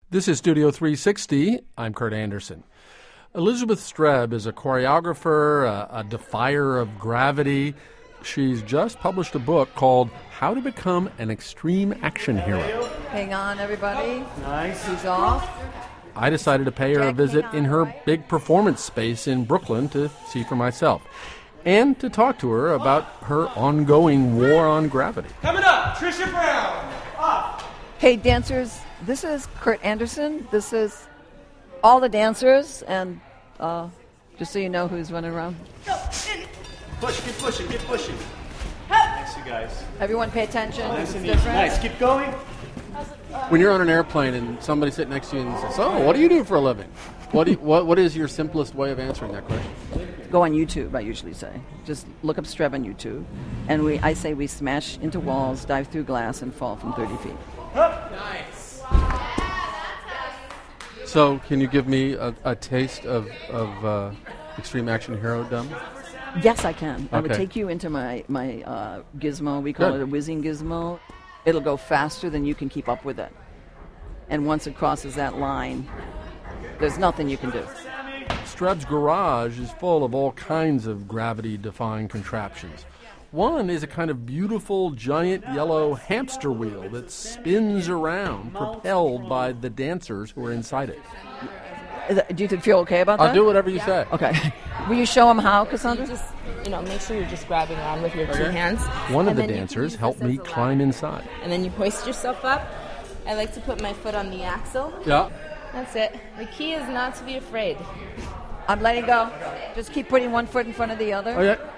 This is Studio 360. I'm Kurt Anderson. Elizabeth Streb is a choreographer, a defier of gravity. She's just published a book called How to Become an Extreme Action Hero. Hang on, everybody. Nice. She's off. I decided to pay her a visit in her big performance space in Brooklyn to see for myself, and to talk to her about her ongoing war on gravity. Coming up, Trisha Brown. Up. Hey, dancers, this is Kurt Anderson. This is all the dancers, and just so you know who's running around. Push, keep pushing, keep pushing. Thanks, you guys. Everyone pay attention. Nice It's and easy. different. Nice, keep going. When you're on an airplane and somebody sitting next to you and says, "Oh, what do you do for a living?" What is your simplest way of answering that question? Go on YouTube, I usually say. Just look up Streb on YouTube. And I say we smash into walls, dive through glass, and fall from 30 feet. Nice. So, can you give me a taste of Extreme Action Hero dumb? Yes, I can. I would Okay. take you into my gizmo. We call it a whizzing gizmo. It'll go faster than you can keep up with it. And once it crosses that line, there's nothing you can do. Streb's garage is full of all kinds of gravity-defying contraptions. One is a kind of beautiful, giant yellow hamster wheel that spins around, propelled by the dancers who are inside it. Do you feel okay about that? I'll do whatever you say. Okay. Will you show them how, Cassandra? Just, make sure you're just grabbing on with your two hands. One of And the then you can dancers use helped this me as a climb ladder. inside. And then you hoist yourself up. I like to put my foot on the axle. Yeah. That's it. The key is not to be afraid. I'm letting go. Just keep putting one foot in front of the other. Oh, yeah.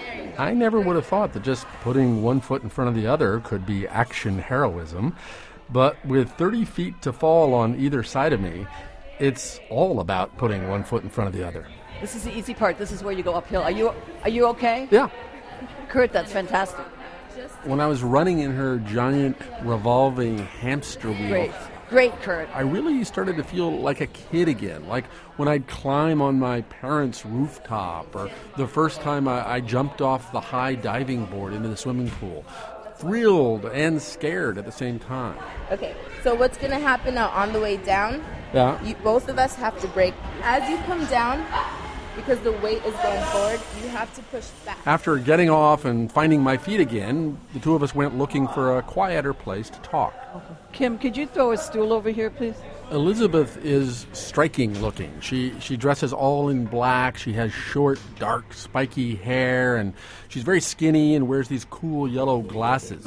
I never would have thought that just putting one foot in front of the other could be action heroism. But with 30 feet to fall on either side of me, it's all about putting one foot in front of the other. This is the easy part. This is where you go uphill. Are you okay? Yeah. Kurt, that's fantastic. When I was running in her giant revolving hamster wheel, Great, Kurt. I really started to feel like a kid again, like when I'd climb on my parents' rooftop, or the first time I jumped off the high diving board into the swimming pool. Thrilled and scared at the same time. Okay, so what's going to happen now on the way down, Yeah. both of us have to brake. As you come down, because the weight is going forward, you have to push back. After getting off and finding my feet again, the two of us went looking for a quieter place to talk. Kim, could you throw a stool over here, please? Elizabeth is striking looking. She dresses all in black. She has short, dark, spiky hair, and she's very skinny and wears these cool yellow glasses.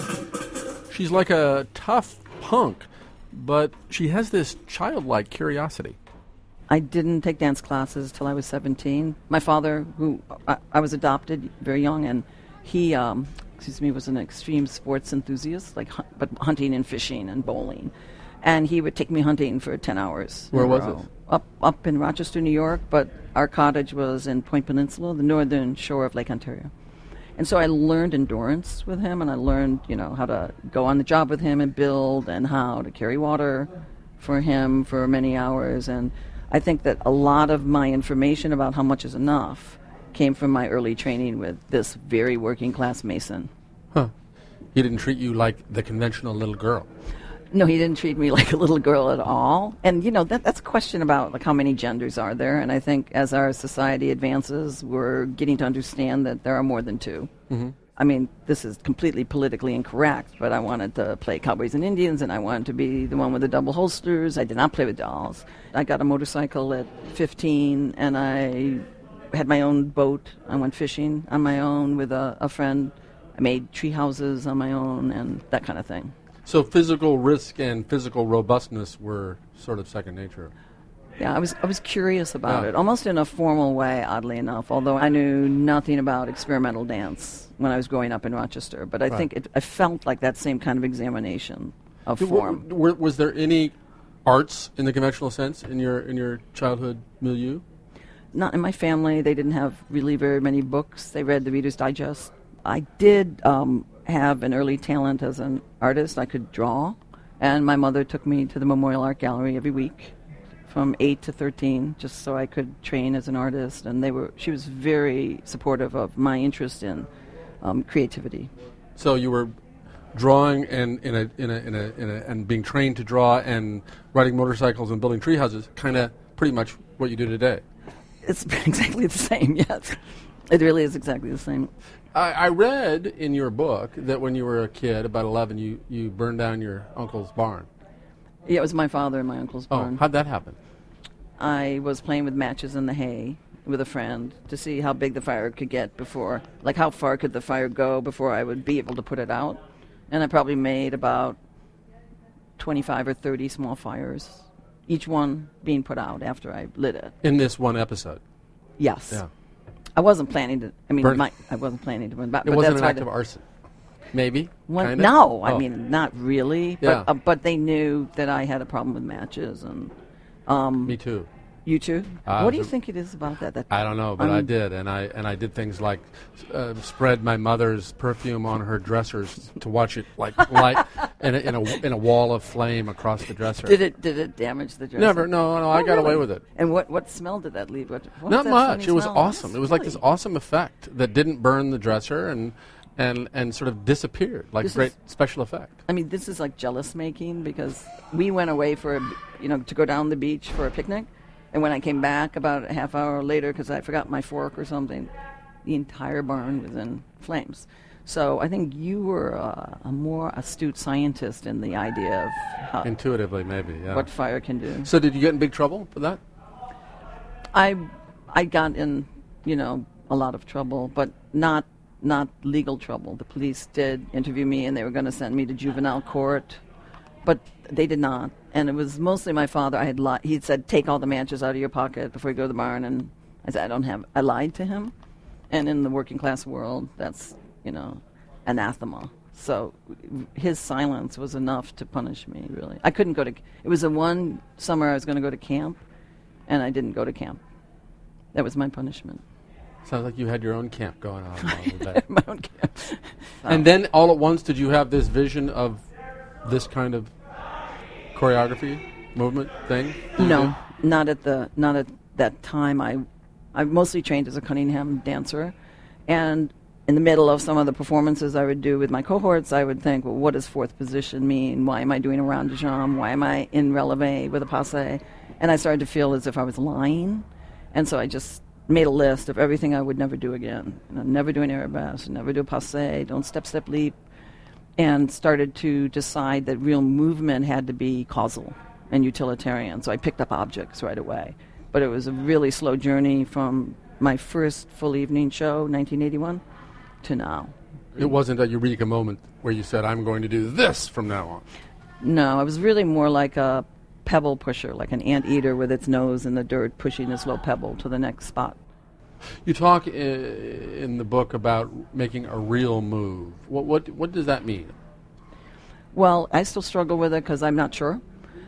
She's like a tough punk, but she has this childlike curiosity. I didn't take dance classes till I was 17. My father, who I was adopted very young, and he, was an extreme sports enthusiast, but hunting and fishing and bowling. And he would take me hunting for 10 hours. Where was this? Up in Rochester, New York, but our cottage was in Point Peninsula, the northern shore of Lake Ontario. And so I learned endurance with him, and I learned, how to go on the job with him and build, and how to carry water for him for many hours. And I think that a lot of my information about how much is enough came from my early training with this very working class Mason. Huh. He didn't treat you like the conventional little girl. No, he didn't treat me like a little girl at all. And, that's a question about how many genders are there. And I think as our society advances, we're getting to understand that there are more than two. Mm-hmm. I mean, this is completely politically incorrect, but I wanted to play Cowboys and Indians, and I wanted to be the one with the double holsters. I did not play with dolls. I got a motorcycle at 15, and I had my own boat. I went fishing on my own with a friend. I made tree houses on my own and that kind of thing. So physical risk and physical robustness were sort of second nature. Yeah, I was curious about it, almost in a formal way, oddly enough, although I knew nothing about experimental dance when I was growing up in Rochester. But I think I felt like that same kind of examination of form. Was there any arts in the conventional sense in your childhood milieu? Not in my family. They didn't have really very many books. They read the Reader's Digest. I did have an early talent as an artist. I could draw, and my mother took me to the Memorial Art Gallery every week from 8 to 13, just so I could train as an artist. And she was very supportive of my interest in creativity. So you were drawing and and being trained to draw and riding motorcycles and building tree houses, kind of pretty much what you do today. It's exactly the same, yes. It really is exactly the same. I read in your book that when you were a kid, about 11, you burned down your uncle's barn. Yeah, it was my father and my uncle's barn. How'd that happen? I was playing with matches in the hay with a friend to see how big the fire could get before, like how far could the fire go before I would be able to put it out. And I probably made about 25 or 30 small fires, each one being put out after I lit it. In this one episode? Yes. Yeah. I wasn't planning to, Burn. I wasn't planning to burn. But It wasn't that's an why act of arson? Maybe? Kinda? No, Oh. I mean, not really. Yeah. But they knew that I had a problem with matches. And Me too. you too? What do you think it is about that? I don't know, but I did, and I did things like spread my mother's perfume on her dressers to watch it like light in a wall of flame across the dresser. Did it damage the dresser? Never. No. I got away really? with it. And what smell did that leave? What was Not that much. funny It was smell? awesome. Yes, It was like this really. awesome effect that didn't burn the dresser and sort of disappeared, like This great is- special effect. I mean, this is like jealous making because we went away to go down the beach for a picnic, and when I came back about a half hour later because I forgot my fork or something, the entire barn was in flames. So I think you were a more astute scientist in the idea of how, Intuitively, maybe. Yeah. what fire can do. So did you get in big trouble for that? I got in, a lot of trouble, but not legal trouble. The police did interview me, and they were going to send me to juvenile court, but they did not. And it was mostly my father. He said, "Take all the matches out of your pocket before you go to the barn," and I said, I lied to him. And in the working class world, that's anathema. So his silence was enough to punish me. Really, I couldn't go to. It was the one summer I was going to go to camp, and I didn't go to camp. That was my punishment. Sounds like you had your own camp going on. Along with that. My own camp. And then all at once, did you have this vision of this kind of choreography, movement thing? No, not at that time. I mostly trained as a Cunningham dancer, and in the middle of some of the performances I would do with my cohorts, I would think, well, what does fourth position mean? Why am I doing a round de jambe? Why am I in releve with a passe? And I started to feel as if I was lying, and so I just made a list of everything I would never do again. Never do an arabesque, never do a passe, don't step, leap, and started to decide that real movement had to be causal and utilitarian. So I picked up objects right away. But it was a really slow journey from my first full evening show, 1981, to now. It wasn't a eureka moment where you said, I'm going to do this from now on. No, I was really more like a pebble pusher, like an anteater with its nose in the dirt pushing this little pebble to the next spot. You talk in the book about making a real move. What does that mean? Well, I still struggle with it because I'm not sure.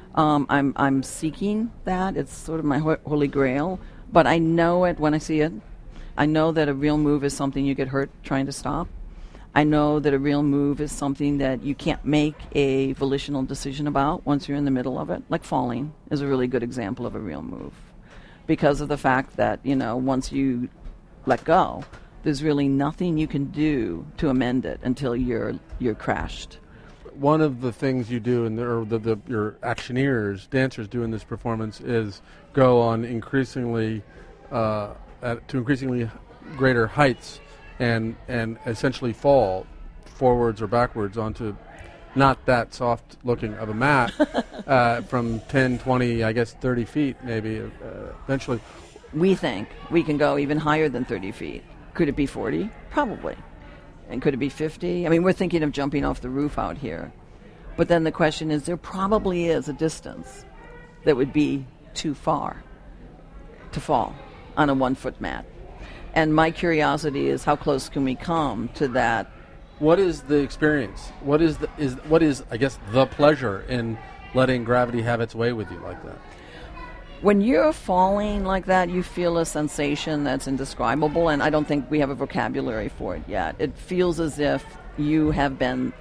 I'm seeking that. It's sort of my holy grail. But I know it when I see it. I know that a real move is something you get hurt trying to stop. I know that a real move is something that you can't make a volitional decision about once you're in the middle of it. Like falling is a really good example of a real move. Because of the fact that, once you let go, there's really nothing you can do to amend it until you're crashed. One of the things you do, your actioneers, dancers do in this performance is go on increasingly to increasingly greater heights and essentially fall forwards or backwards onto not that soft looking of a mat from 10, 20, I guess 30 feet maybe eventually. We think we can go even higher than 30 feet. Could it be 40? Probably. And could it be 50? I mean, we're thinking of jumping off the roof out here. But then the question is, there probably is a distance that would be too far to fall on a 1-foot mat. And my curiosity is, how close can we come to that? What is the experience? What is I guess the pleasure in letting gravity have its way with you like that? When you're falling like that, you feel a sensation that's indescribable, and I don't think we have a vocabulary for it yet. It feels as if you have been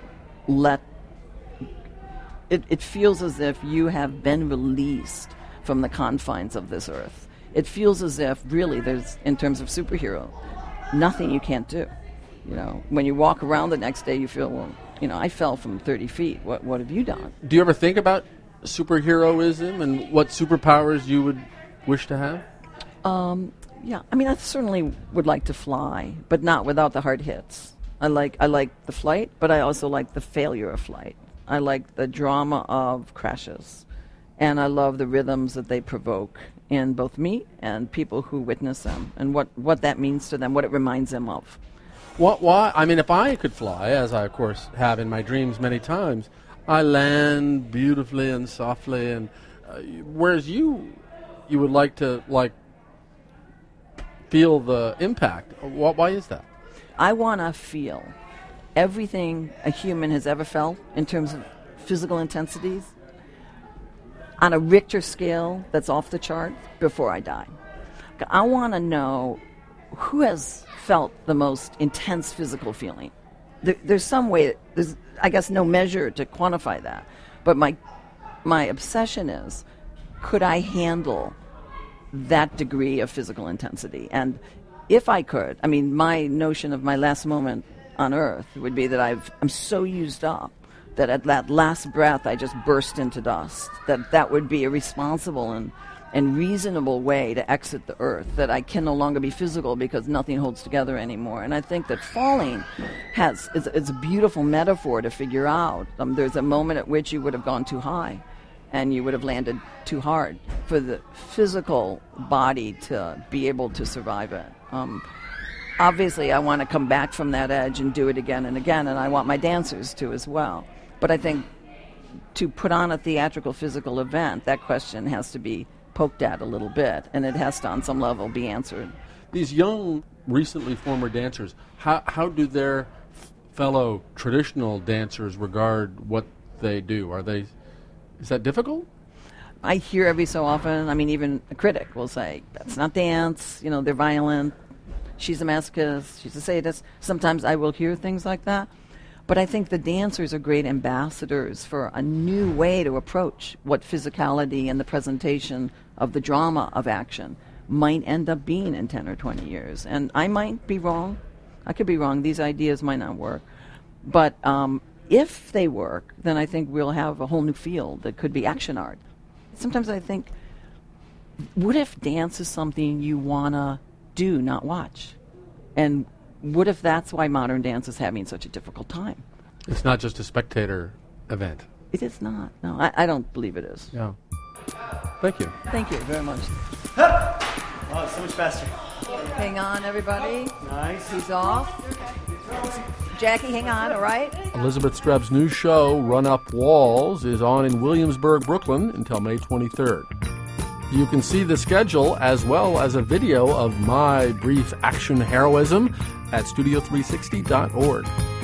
it feels as if you have been released from the confines of this earth. It feels as if, really, there's, in terms of superhero, nothing you can't do. When you walk around the next day, you feel, well, I fell from 30 feet. What have you done? Do you ever think about superheroism and what superpowers you would wish to have? Yeah, I mean, I certainly would like to fly, but not without the hard hits. I like the flight, but I also like the failure of flight. I like the drama of crashes, and I love the rhythms that they provoke in both me and people who witness them, and what that means to them, what it reminds them of. Why? I mean, if I could fly, as I, of course, have in my dreams many times, I land beautifully and softly, and whereas you would like to, feel the impact. Why is that? I want to feel everything a human has ever felt in terms of physical intensities on a Richter scale that's off the chart before I die. I want to know who has felt the most intense physical feeling. There's some way, there's, I guess, no measure to quantify that. But my obsession is, could I handle that degree of physical intensity? And if I could, I mean, my notion of my last moment on Earth would be that I'm so used up that at that last breath I just burst into dust. That would be a responsible and reasonable way to exit the Earth, that I can no longer be physical because nothing holds together anymore. And I think that falling it's a beautiful metaphor to figure out. There's a moment at which you would have gone too high and you would have landed too hard for the physical body to be able to survive it. Obviously, I want to come back from that edge and do it again and again, and I want my dancers to as well. But I think to put on a theatrical physical event, that question has to be poked at a little bit, and it has to, on some level, be answered. These young, recently former dancers, how do their fellow traditional dancers regard what they do? Is that difficult? I hear every so often, I mean, even a critic will say, that's not dance, they're violent, she's a masochist, she's a sadist. Sometimes I will hear things like that. But I think the dancers are great ambassadors for a new way to approach what physicality and the presentation of the drama of action might end up being in 10 or 20 years. And I might be wrong. I could be wrong. These ideas might not work. But if they work, then I think we'll have a whole new field that could be action art. Sometimes I think, what if dance is something you want to do, not watch? And what if that's why modern dance is having such a difficult time? It's not just a spectator event. It is not. No, I don't believe it is. Yeah. Thank you. Thank you very much. Oh, so much faster. Hang on, everybody. Nice. He's off. Jackie, hang on, all right? Elizabeth Streb's new show, Run Up Walls, is on in Williamsburg, Brooklyn until May 23rd. You can see the schedule as well as a video of my brief action heroism at studio360.org.